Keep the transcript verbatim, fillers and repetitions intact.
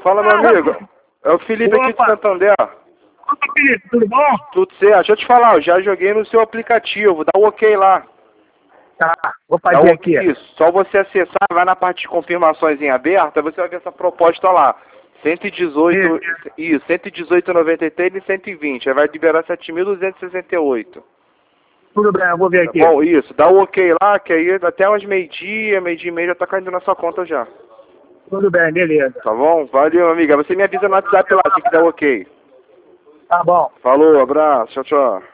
Fala, meu amigo. É o Felipe aqui de Opa. Santander. Opa, Felipe, tudo bom? Tudo certo. Deixa eu te falar, eu já joguei no seu aplicativo. Dá o ok lá. Tá, vou Dá fazer o... aqui. Isso. Só você acessar, vai na parte de confirmações em aberta, você vai ver essa proposta lá. cento e dezoito, isso, cento e dezoito e noventa e três e cento e vinte. Aí vai liberar sete mil duzentos e sessenta e oito. Tudo bem, eu vou ver Tá aqui. bom, isso. Dá o ok lá, que aí até umas meio-dia, meio-dia e meia já tá caindo na sua conta já. Tudo bem, beleza. Tá bom? Valeu, amiga. Você me avisa no WhatsApp lá, se quiser o ok. Tá bom. Falou, abraço, tchau, tchau.